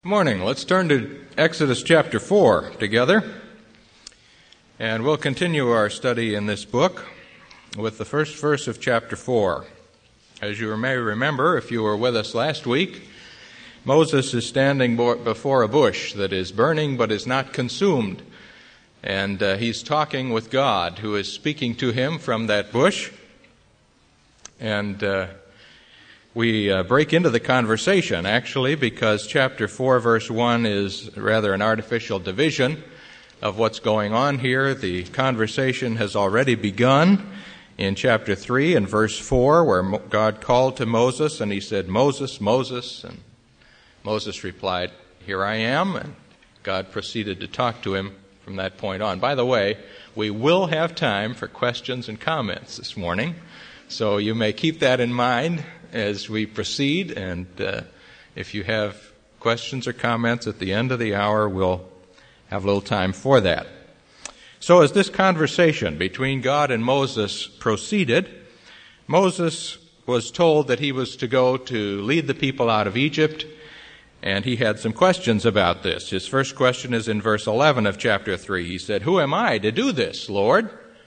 Morning. Let's turn to Exodus chapter 4 together, and we'll continue our study in this book with the first verse of chapter 4. As you may remember, if you were with us last week, Moses is standing before a bush that is burning but is not consumed, and he's talking with God, who is speaking to him from that bush, and we break into the conversation, actually, because chapter 4, verse 1 is rather an artificial division of what's going on here. The conversation has already begun in chapter 3 and verse 4, where God called to Moses, and he said, "Moses, Moses," and Moses replied, "Here I am," and God proceeded to talk to him from that point on. By the way, we will have time for questions and comments this morning, so you may keep that in mind as we proceed, and if you have questions or comments at the end of the hour, we'll have a little time for that. So as this conversation between God and Moses proceeded, Moses was told that he was to go to lead the people out of Egypt, and he had some questions about this. His first question is in verse 11 of chapter 3. He said, "Who am I to do this, Lord?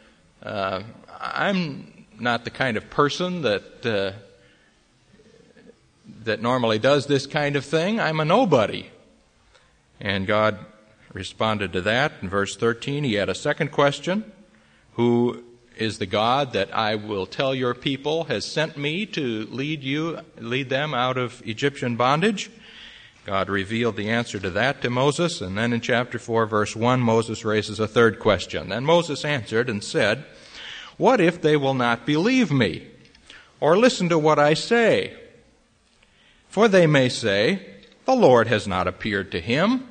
I'm not the kind of person that normally does this kind of thing. I'm a nobody." And God responded to that. In verse 13, he had a second question. "Who is the God that I will tell your people has sent me to lead them out of Egyptian bondage?" God revealed the answer to that to Moses. And then in chapter 4, verse 1, Moses raises a third question. Then Moses answered and said, "What if they will not believe me or listen to what I say? For they may say, 'The Lord has not appeared to him.'"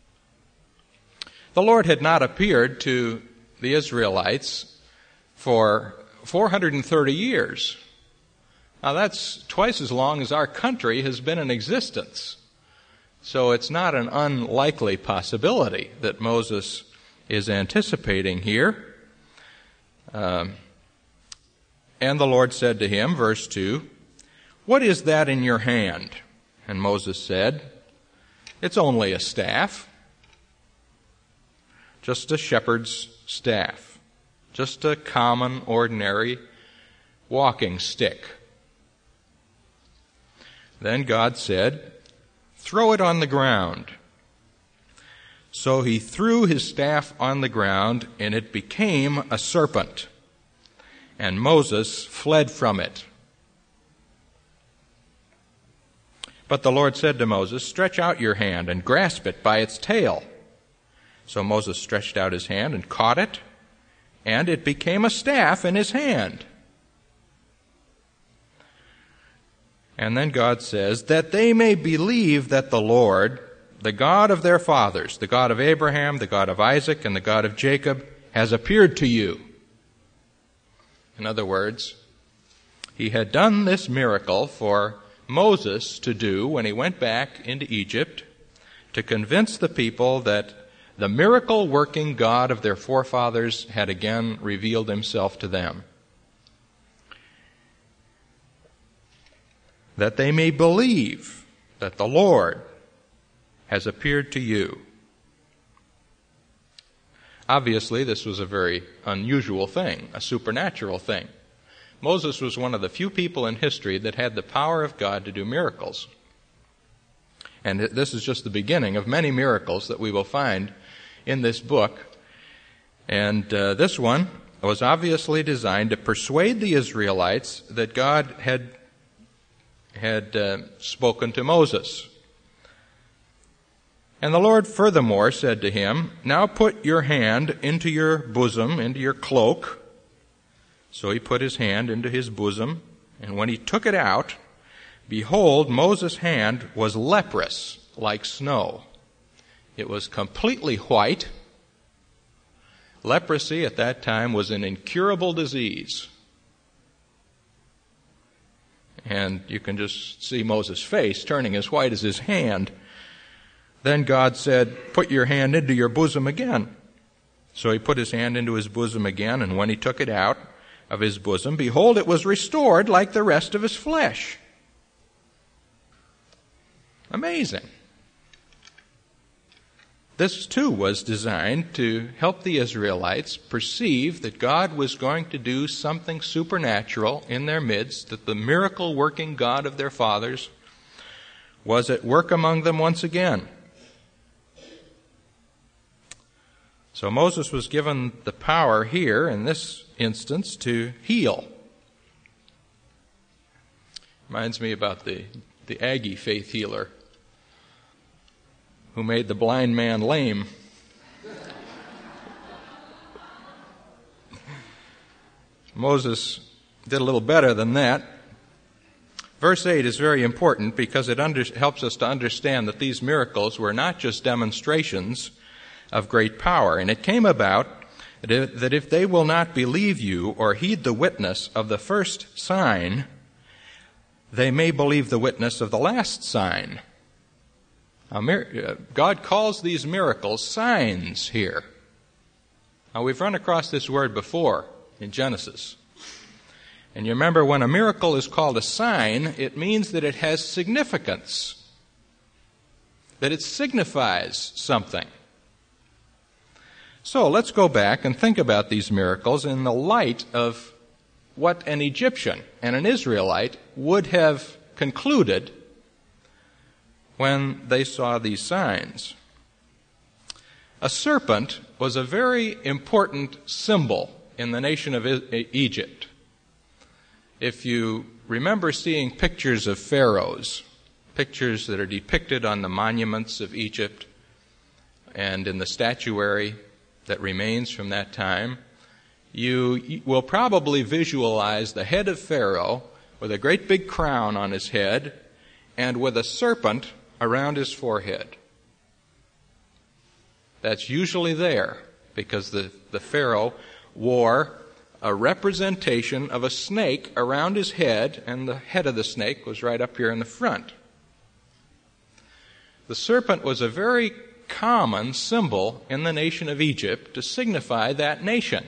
The Lord had not appeared to the Israelites for 430 years. Now that's twice as long as our country has been in existence. So it's not an unlikely possibility that Moses is anticipating here. And the Lord said to him, verse 2, "What is that in your hand?" And Moses said, "It's only a staff, just a shepherd's staff, just a common, ordinary walking stick." Then God said, "Throw it on the ground." So he threw his staff on the ground, and it became a serpent, and Moses fled from it. But the Lord said to Moses, "Stretch out your hand and grasp it by its tail." So Moses stretched out his hand and caught it, and it became a staff in his hand. And then God says, "That they may believe that the Lord, the God of their fathers, the God of Abraham, the God of Isaac, and the God of Jacob, has appeared to you." In other words, he had done this miracle for Moses to do when he went back into Egypt to convince the people that the miracle-working God of their forefathers had again revealed himself to them. That they may believe that the Lord has appeared to you. Obviously, this was a very unusual thing, a supernatural thing. Moses was one of the few people in history that had the power of God to do miracles. And this is just the beginning of many miracles that we will find in this book. And this one was obviously designed to persuade the Israelites that God had spoken to Moses. And the Lord furthermore said to him, "Now put your hand into your bosom, into your cloak." So he put his hand into his bosom, and when he took it out, behold, Moses' hand was leprous like snow. It was completely white. Leprosy at that time was an incurable disease. And you can just see Moses' face turning as white as his hand. Then God said, "Put your hand into your bosom again." So he put his hand into his bosom again, and when he took it out of his bosom, behold, it was restored like the rest of his flesh. Amazing. this too was designed to help the Israelites perceive that God was going to do something supernatural in their midst, that the miracle-working God of their fathers was at work among them once again. So Moses was given the power here, in this instance, to heal. Reminds me about the Aggie faith healer who made the blind man lame. Moses did a little better than that. Verse 8 is very important because it helps us to understand that these miracles were not just demonstrations of great power. And it came about that if they will not believe you or heed the witness of the first sign, they may believe the witness of the last sign. Now, God calls these miracles signs here. Now, we've run across this word before in Genesis. And you remember, when a miracle is called a sign, it means that it has significance, that it signifies something. So let's go back and think about these miracles in the light of what an Egyptian and an Israelite would have concluded when they saw these signs. A serpent was a very important symbol in the nation of Egypt. If you remember seeing pictures of pharaohs, pictures that are depicted on the monuments of Egypt and in the statuary that remains from that time, you will probably visualize the head of Pharaoh with a great big crown on his head and with a serpent around his forehead. That's usually there because the Pharaoh wore a representation of a snake around his head, and the head of the snake was right up here in the front. The serpent was a very common symbol in the nation of Egypt to signify that nation.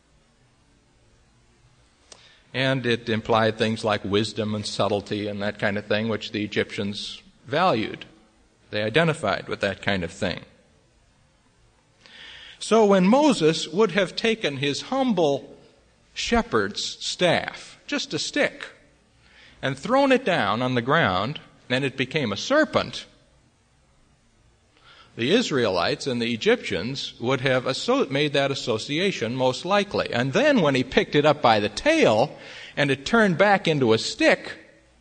And it implied things like wisdom and subtlety and that kind of thing, which the Egyptians valued. They identified with that kind of thing. So when Moses would have taken his humble shepherd's staff, just a stick, and thrown it down on the ground, and it became a serpent, the Israelites and the Egyptians would have made that association most likely. And then when he picked it up by the tail and it turned back into a stick,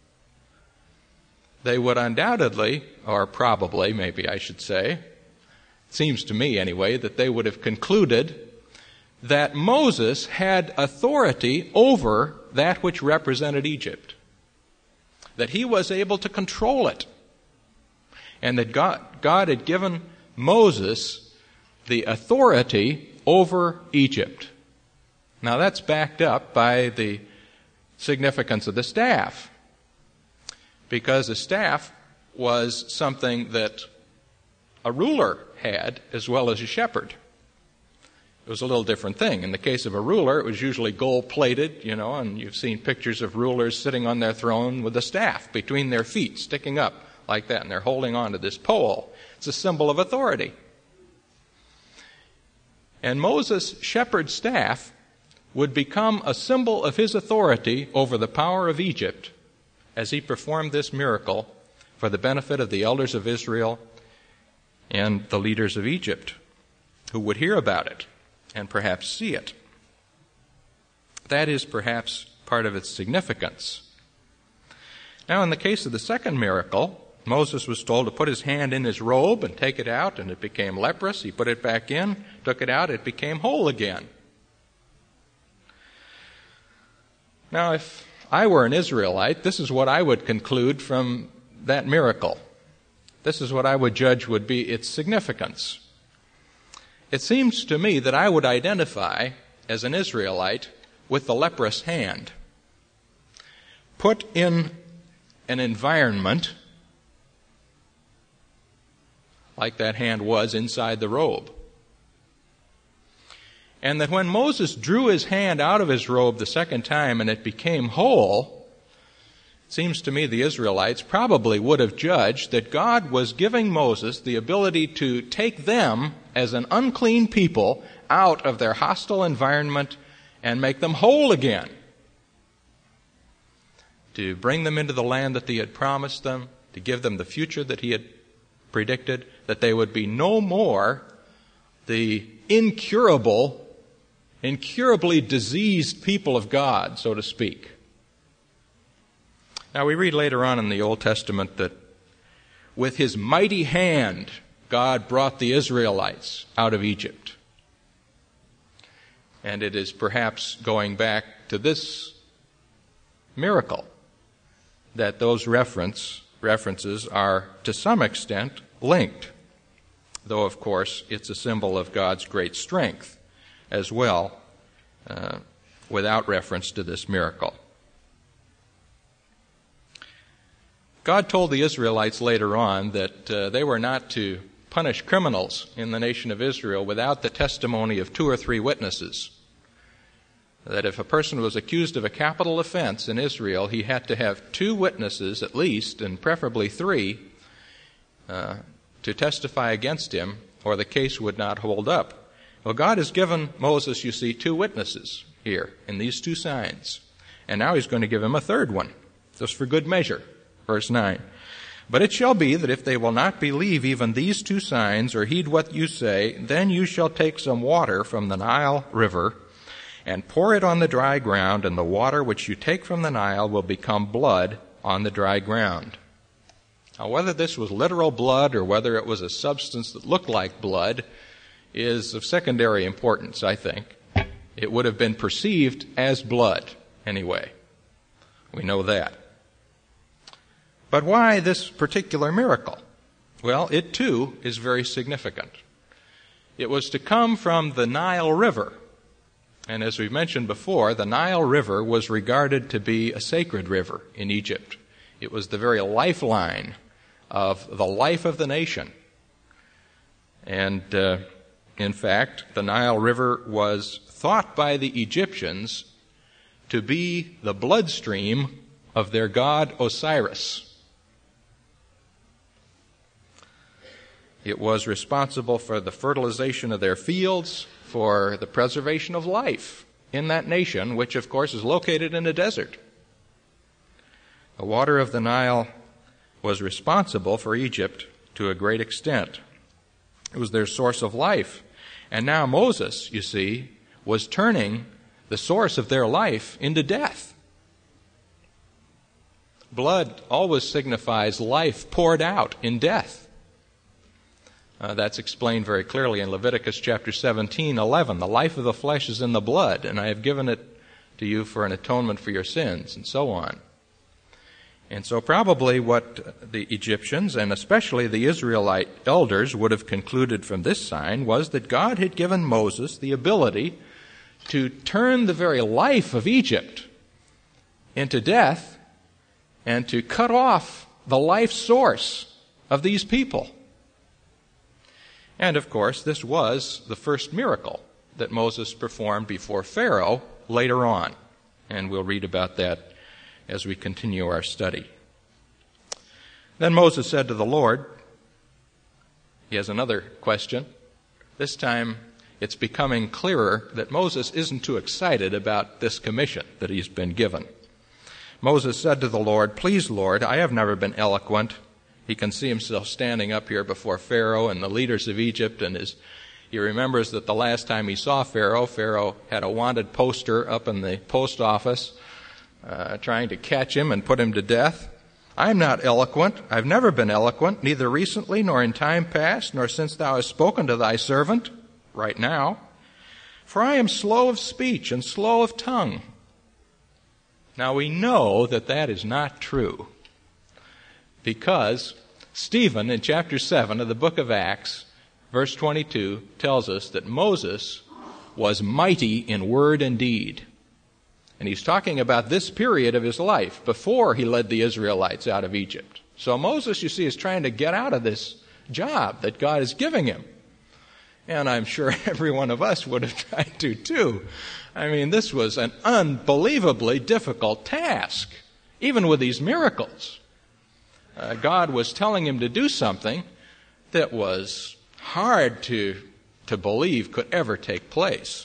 they would undoubtedly, or probably, maybe I should say, it seems to me anyway, that they would have concluded that Moses had authority over that which represented Egypt, that he was able to control it, and that God had given Moses the authority over Egypt. Now that's backed up by the significance of the staff, because the staff was something that a ruler had as well as a shepherd. It was a little different thing. In the case of a ruler, it was usually gold-plated, and you've seen pictures of rulers sitting on their throne with a staff between their feet, sticking up like that, and they're holding on to this pole. It's a symbol of authority. And Moses' shepherd's staff would become a symbol of his authority over the power of Egypt as he performed this miracle for the benefit of the elders of Israel and the leaders of Egypt, who would hear about it and perhaps see it. That is perhaps part of its significance. Now, in the case of the second miracle, Moses was told to put his hand in his robe and take it out, and it became leprous. He put it back in, took it out, it became whole again. Now, if I were an Israelite, this is what I would conclude from that miracle. This is what I would judge would be its significance. It seems to me that I would identify as an Israelite with the leprous hand. Put in an environment like that hand was inside the robe. And that when Moses drew his hand out of his robe the second time and it became whole, seems to me the Israelites probably would have judged that God was giving Moses the ability to take them as an unclean people out of their hostile environment and make them whole again, to bring them into the land that he had promised them, to give them the future that he had predicted, that they would be no more the incurably diseased people of God, so to speak. Now, we read later on in the Old Testament that with his mighty hand, God brought the Israelites out of Egypt. And it is perhaps going back to miracle that those references are to some extent linked, though of course it's a symbol of God's great strength as well, without reference to this miracle. God told the Israelites later on that they were not to punish criminals in the nation of Israel without the testimony of 2 or 3 witnesses. That if a person was accused of a capital offense in Israel, he had to have 2 witnesses at least, and preferably 3, to testify against him, or the case would not hold up. Well, God has given Moses, you see, 2 witnesses here in these 2 signs. And now he's going to give him a 3rd one, just for good measure. Verse 9. But it shall be that if they will not believe even these 2 signs, or heed what you say, then you shall take some water from the Nile River, and pour it on the dry ground, and the water which you take from the Nile will become blood on the dry ground. Now, whether this was literal blood or whether it was a substance that looked like blood is of secondary importance, I think. It would have been perceived as blood anyway. We know that. But why this particular miracle? Well, it too is very significant. It was to come from the Nile River. And as we've mentioned before, the Nile River was regarded to be a sacred river in Egypt. It was the very lifeline of the life of the nation. And in fact, the Nile River was thought by the Egyptians to be the bloodstream of their god Osiris. It was responsible for the fertilization of their fields, for the preservation of life in that nation, which of course is located in a desert. The water of the Nile was responsible for Egypt to a great extent. It was their source of life. And now Moses, you see, was turning the source of their life into death. Blood always signifies life poured out in death. That's explained very clearly in Leviticus chapter 17:11. The life of the flesh is in the blood, and I have given it to you for an atonement for your sins, and so on. And so probably what the Egyptians, and especially the Israelite elders, would have concluded from this sign was that God had given Moses the ability to turn the very life of Egypt into death and to cut off the life source of these people. And of course, this was the first miracle that Moses performed before Pharaoh later on. And we'll read about that as we continue our study. Then Moses said to the Lord, he has another question. This time it's becoming clearer that Moses isn't too excited about this commission that he's been given. Moses said to the Lord, "Please, Lord, I have never been eloquent." He can see himself standing up here before Pharaoh and the leaders of Egypt, and he remembers that the last time he saw Pharaoh, Pharaoh had a wanted poster up in the post office trying to catch him and put him to death. "I'm not eloquent. I've never been eloquent, neither recently nor in time past, nor since thou hast spoken to thy servant," right now. "For I am slow of speech and slow of tongue." Now we know that that is not true, because Stephen in chapter 7 of the book of Acts, verse 22, tells us that Moses was mighty in word and deed. And he's talking about this period of his life before he led the Israelites out of Egypt. So Moses, you see, is trying to get out of this job that God is giving him. And I'm sure every one of us would have tried to too. I mean, this was an unbelievably difficult task. Even with these miracles, God was telling him to do something that was hard to believe could ever take place.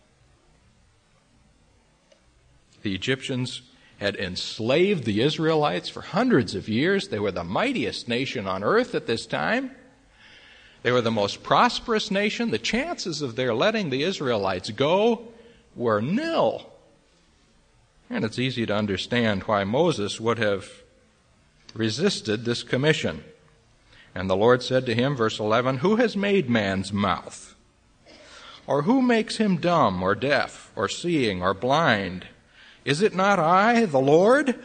The Egyptians had enslaved the Israelites for hundreds of years. They were the mightiest nation on earth at this time. They were the most prosperous nation. The chances of their letting the Israelites go were nil. And it's easy to understand why Moses would have resisted this commission. And the Lord said to him, verse 11, "Who has made man's mouth? Or who makes him dumb or deaf or seeing or blind? Is it not I, the Lord?"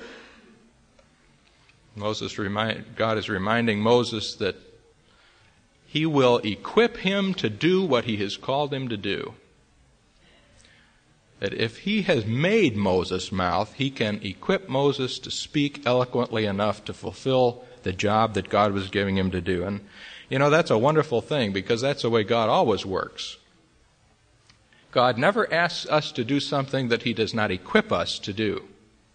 God is reminding Moses that he will equip him to do what he has called him to do. That if he has made Moses' mouth, he can equip Moses to speak eloquently enough to fulfill the job that God was giving him to do. And, that's a wonderful thing, because that's the way God always works. God never asks us to do something that he does not equip us to do.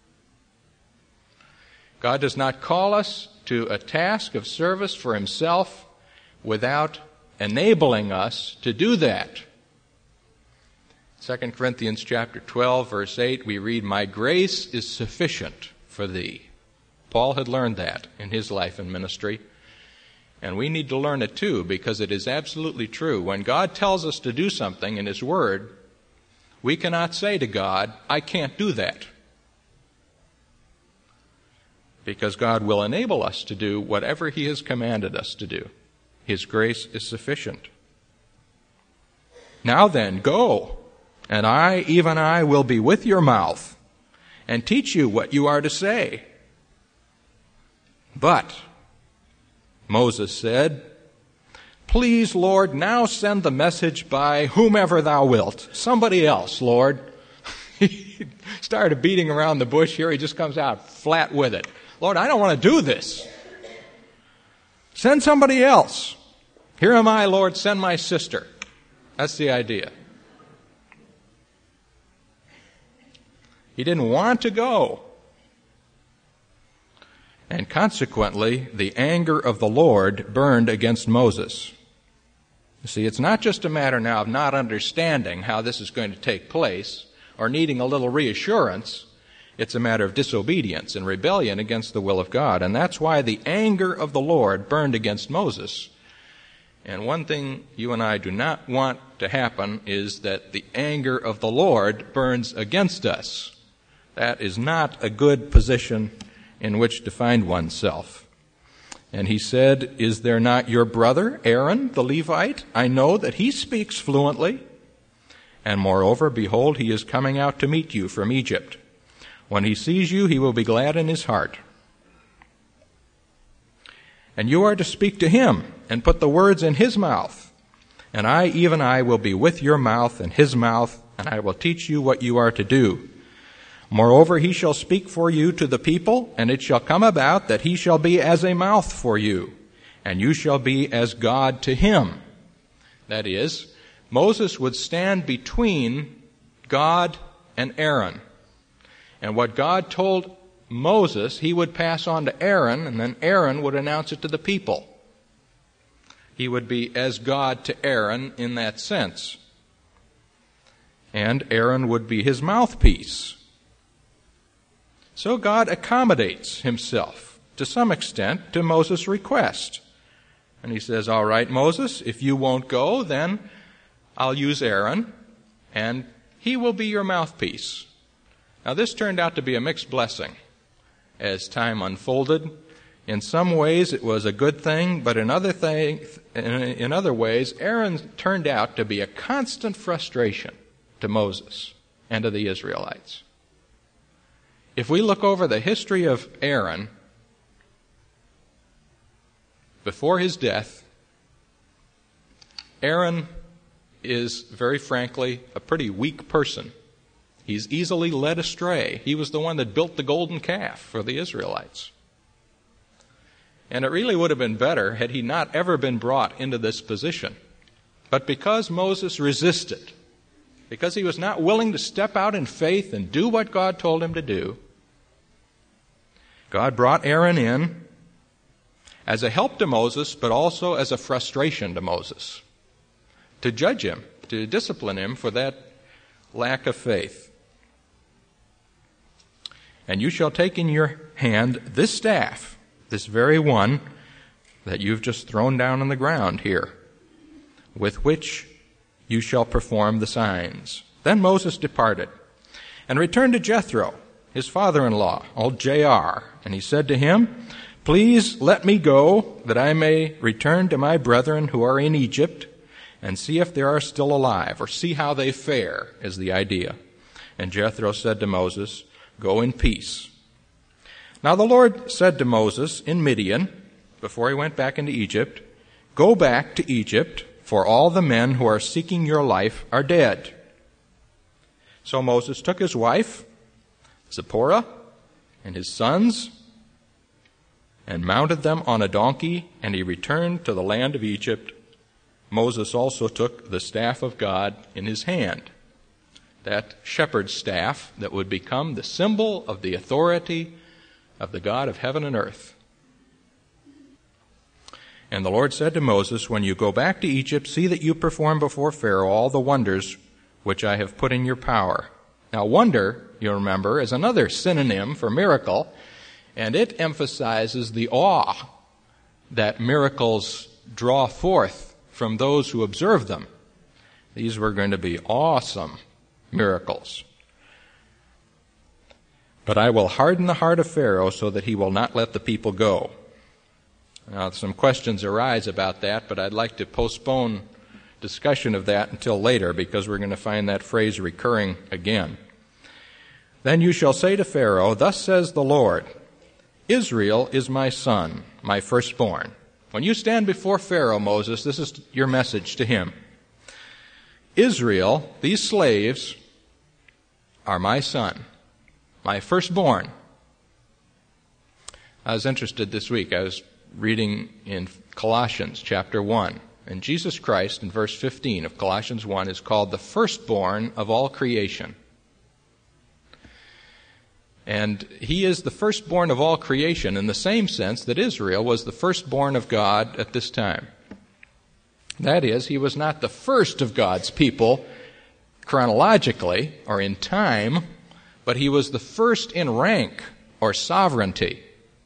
God does not call us to a task of service for himself without enabling us to do that. 2 Corinthians chapter 12, verse 8, we read, "My grace is sufficient for thee." Paul had learned that in his life and ministry. And we need to learn it too, because it is absolutely true. When God tells us to do something in his word, we cannot say to God, "I can't do that." Because God will enable us to do whatever he has commanded us to do. His grace is sufficient. "Now then, go, and I, even I, will be with your mouth, and teach you what you are to say." But Moses said, "Please, Lord, now send the message by whomever thou wilt. Somebody else, Lord." He started beating around the bush here. He just comes out flat with it. "Lord, I don't want to do this. Send somebody else. Here am I, Lord, send my sister." That's the idea. He didn't want to go. And consequently, the anger of the Lord burned against Moses. You see, it's not just a matter now of not understanding how this is going to take place or needing a little reassurance. It's a matter of disobedience and rebellion against the will of God. And that's why the anger of the Lord burned against Moses. And one thing you and I do not want to happen is that the anger of the Lord burns against us. That is not a good position in which to find oneself. And he said, "Is there not your brother, Aaron, the Levite? I know that he speaks fluently. And moreover, behold, he is coming out to meet you from Egypt. When he sees you, he will be glad in his heart. And you are to speak to him and put the words in his mouth. And I, even I, will be with your mouth and his mouth, and I will teach you what you are to do. Moreover, he shall speak for you to the people, and it shall come about that he shall be as a mouth for you, and you shall be as God to him." That is, Moses would stand between God and Aaron. And what God told Moses, he would pass on to Aaron, and then Aaron would announce it to the people. He would be as God to Aaron in that sense. And Aaron would be his mouthpiece. So God accommodates himself, to some extent, to Moses' request. And he says, "All right, Moses, if you won't go, then I'll use Aaron, and he will be your mouthpiece." Now, this turned out to be a mixed blessing as time unfolded. In some ways, it was a good thing, but in other ways, Aaron turned out to be a constant frustration to Moses and to the Israelites. If we look over the history of Aaron, before his death, Aaron is, very frankly, a pretty weak person. He's easily led astray. He was the one that built the golden calf for the Israelites. And it really would have been better had he not ever been brought into this position. But because Moses resisted, because he was not willing to step out in faith and do what God told him to do, God brought Aaron in as a help to Moses, but also as a frustration to Moses, to judge him, to discipline him for that lack of faith. And you shall take in your hand this staff, this very one that you've just thrown down on the ground here, with which you shall perform the signs. Then Moses departed and returned to Jethro, his father-in-law, old J.R., and he said to him, "Please let me go, that I may return to my brethren who are in Egypt, and see if they are still alive," or see how they fare, is the idea. And Jethro said to Moses, "Go in peace." Now the Lord said to Moses in Midian, before he went back into Egypt, "Go back to Egypt, for all the men who are seeking your life are dead." So Moses took his wife, Zipporah, and his sons, and mounted them on a donkey, and he returned to the land of Egypt. Moses also took the staff of God in his hand, that shepherd's staff that would become the symbol of the authority of the God of heaven and earth. And the Lord said to Moses, "When you go back to Egypt, see that you perform before Pharaoh all the wonders which I have put in your power." Now, wonder, you remember, is another synonym for miracle, and it emphasizes the awe that miracles draw forth from those who observe them. These were going to be awesome miracles. "But I will harden the heart of Pharaoh so that he will not let the people go." Now, some questions arise about that, but I'd like to postpone discussion of that until later, because we're going to find that phrase recurring again. "Then you shall say to Pharaoh, 'Thus says the Lord, Israel is my son, my firstborn.'" When you stand before Pharaoh, Moses, this is your message to him. "Israel, these slaves, are my son, my firstborn." I was interested this week. I was reading in Colossians chapter 1. And Jesus Christ, in verse 15 of Colossians 1, is called the firstborn of all creation. And he is the firstborn of all creation in the same sense that Israel was the firstborn of God at this time. That is, he was not the first of God's people chronologically or in time, but he was the first in rank or sovereignty.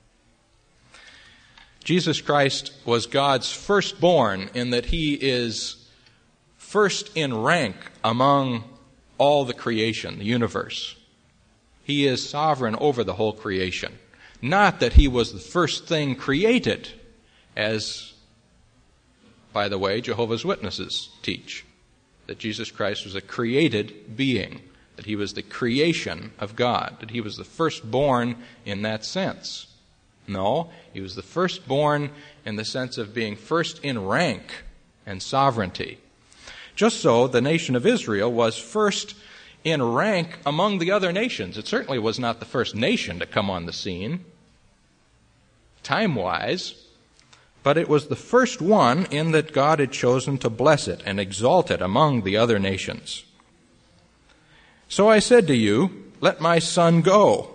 Jesus Christ was God's firstborn in that he is first in rank among all the creation, the universe. He is sovereign over the whole creation. Not that he was the first thing created, as, by the way, Jehovah's Witnesses teach, that Jesus Christ was a created being, that he was the creation of God, that he was the firstborn in that sense. No, he was the firstborn in the sense of being first in rank and sovereignty. Just so, the nation of Israel was first in rank among the other nations. It certainly was not the first nation to come on the scene, time-wise, but it was the first one in that God had chosen to bless it and exalt it among the other nations. "So I said to you, let my son go,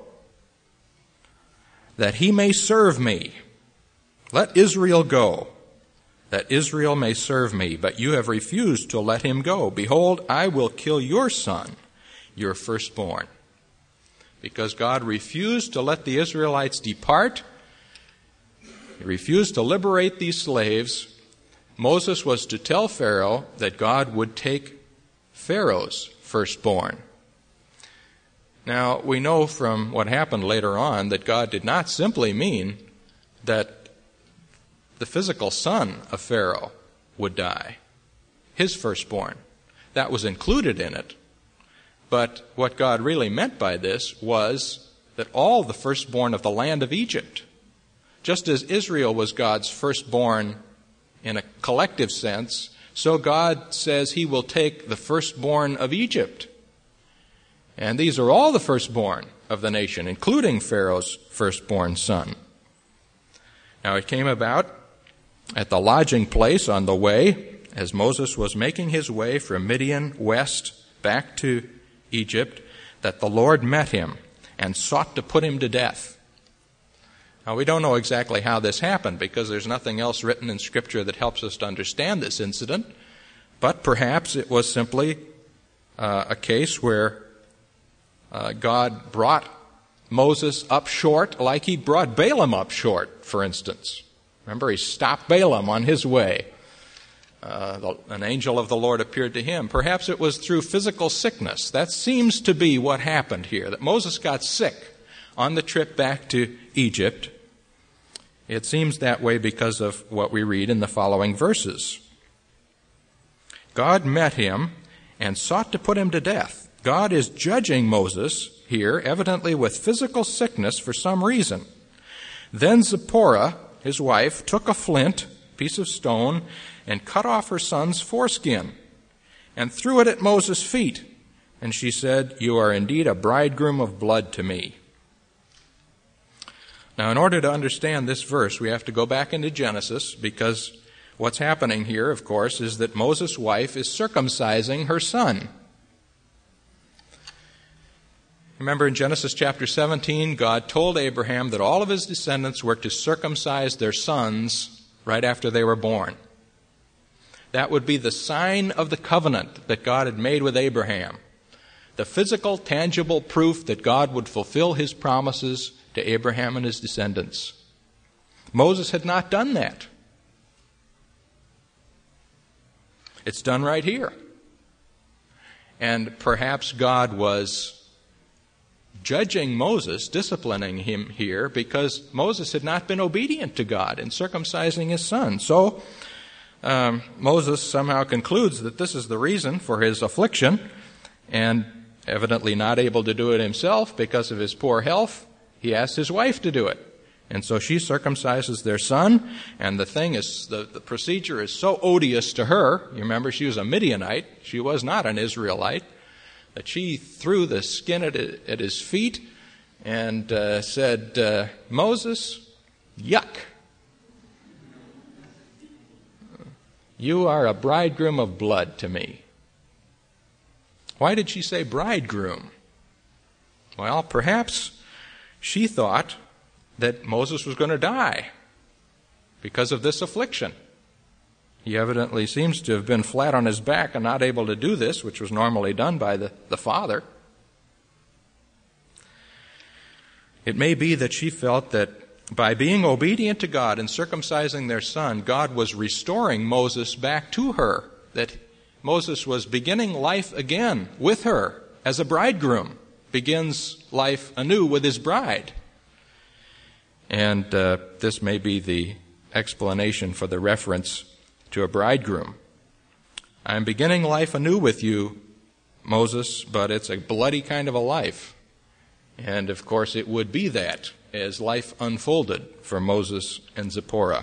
that he may serve me. Let Israel go, that Israel may serve me. But you have refused to let him go. Behold, I will kill your son, your firstborn." Because God refused to let the Israelites depart, he refused to liberate these slaves, Moses was to tell Pharaoh that God would take Pharaoh's firstborn. Now, we know from what happened later on that God did not simply mean that the physical son of Pharaoh would die, his firstborn. That was included in it. But what God really meant by this was that all the firstborn of the land of Egypt, just as Israel was God's firstborn in a collective sense, so God says he will take the firstborn of Egypt. And these are all the firstborn of the nation, including Pharaoh's firstborn son. Now it came about at the lodging place on the way, as Moses was making his way from Midian west back to Egypt, that the Lord met him and sought to put him to death. Now, we don't know exactly how this happened because there's nothing else written in Scripture that helps us to understand this incident, but perhaps it was simply a case where God brought Moses up short like he brought Balaam up short, for instance. Remember, he stopped Balaam on his way. An angel of the Lord appeared to him. Perhaps it was through physical sickness. That seems to be what happened here, that Moses got sick on the trip back to Egypt. It seems that way because of what we read in the following verses. God met him and sought to put him to death. God is judging Moses here, evidently with physical sickness for some reason. Then Zipporah, his wife, took a flint, piece of stone, and cut off her son's foreskin and threw it at Moses' feet. And she said, "You are indeed a bridegroom of blood to me." Now, in order to understand this verse, we have to go back into Genesis, because what's happening here, of course, is that Moses' wife is circumcising her son. Remember in Genesis chapter 17, God told Abraham that all of his descendants were to circumcise their sons right after they were born. That would be the sign of the covenant that God had made with Abraham. The physical, tangible proof that God would fulfill his promises to Abraham and his descendants. Moses had not done that. It's done right here. And perhaps God was judging Moses, disciplining him here, because Moses had not been obedient to God in circumcising his son. So Moses somehow concludes that this is the reason for his affliction, and evidently not able to do it himself because of his poor health, he asks his wife to do it. And so she circumcises their son, and the procedure is so odious to her. You remember, she was a Midianite. She was not an Israelite. That she threw the skin at his feet and said, "Moses, yuck. You are a bridegroom of blood to me." Why did she say bridegroom? Well, perhaps she thought that Moses was going to die because of this affliction. He evidently seems to have been flat on his back and not able to do this, which was normally done by the father. It may be that she felt that by being obedient to God and circumcising their son, God was restoring Moses back to her, that Moses was beginning life again with her as a bridegroom, begins life anew with his bride. And this may be the explanation for the reference to a bridegroom. "I'm beginning life anew with you, Moses, but it's a bloody kind of a life." And of course it would be that as life unfolded for Moses and Zipporah.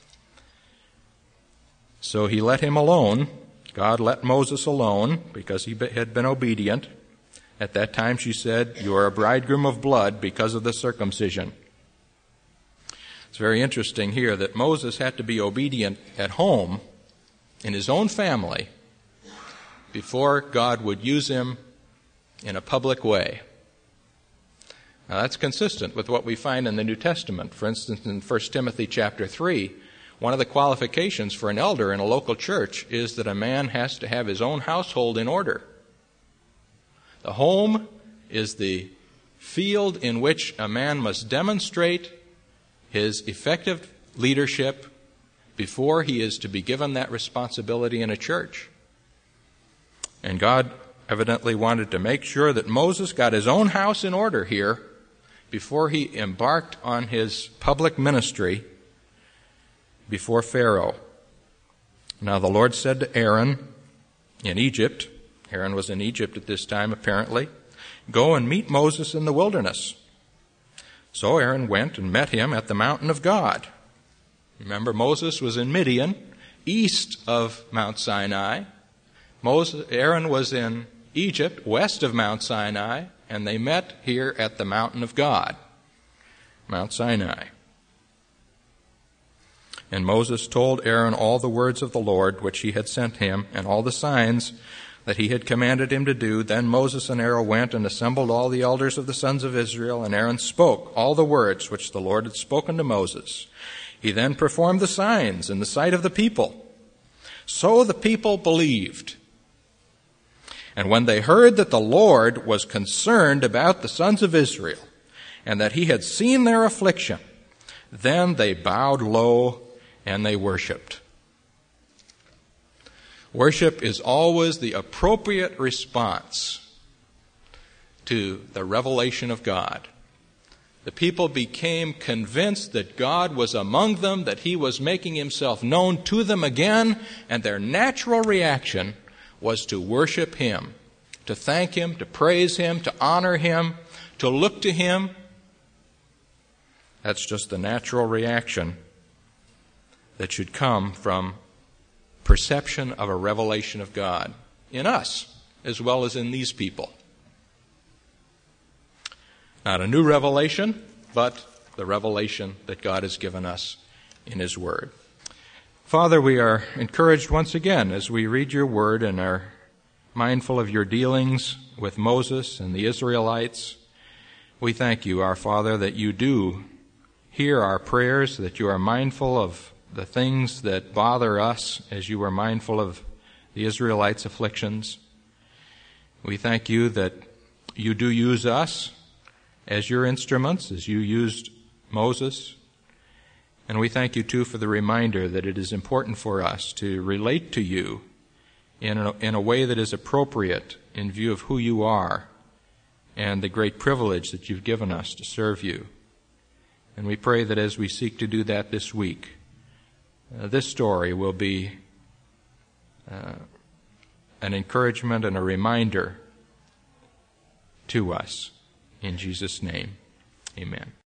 So he let him alone. God let Moses alone because he had been obedient. At that time she said, "You are a bridegroom of blood because of the circumcision." It's very interesting here that Moses had to be obedient at home in his own family before God would use him in a public way. Now that's consistent with what we find in the New Testament. For instance, in 1 Timothy chapter 3, one of the qualifications for an elder in a local church is that a man has to have his own household in order. The home is the field in which a man must demonstrate his effective leadership before he is to be given that responsibility in a church. And God evidently wanted to make sure that Moses got his own house in order here before he embarked on his public ministry before Pharaoh. Now the Lord said to Aaron in Egypt, Aaron was in Egypt at this time apparently, "Go and meet Moses in the wilderness." So Aaron went and met him at the mountain of God. Remember, Moses was in Midian, east of Mount Sinai. Aaron was in Egypt, west of Mount Sinai, and they met here at the mountain of God, Mount Sinai. And Moses told Aaron all the words of the Lord which he had sent him, and all the signs that he had commanded him to do. Then Moses and Aaron went and assembled all the elders of the sons of Israel, and Aaron spoke all the words which the Lord had spoken to Moses. He then performed the signs in the sight of the people. So the people believed. And when they heard that the Lord was concerned about the sons of Israel, and that he had seen their affliction, then they bowed low and they worshiped. Worship is always the appropriate response to the revelation of God. The people became convinced that God was among them, that he was making himself known to them again, and their natural reaction was to worship him, to thank him, to praise him, to honor him, to look to him. That's just the natural reaction that should come from perception of a revelation of God in us as well as in these people. Not a new revelation, but the revelation that God has given us in his word. Father, we are encouraged once again as we read your word and are mindful of your dealings with Moses and the Israelites. We thank you, our Father, that you do hear our prayers, that you are mindful of the things that bother us as you were mindful of the Israelites' afflictions. We thank you that you do use us as your instruments, as you used Moses. And we thank you, too, for the reminder that it is important for us to relate to you in a way that is appropriate in view of who you are and the great privilege that you've given us to serve you. And we pray that as we seek to do that this week, this story will be an encouragement and a reminder to us. In Jesus' name, amen.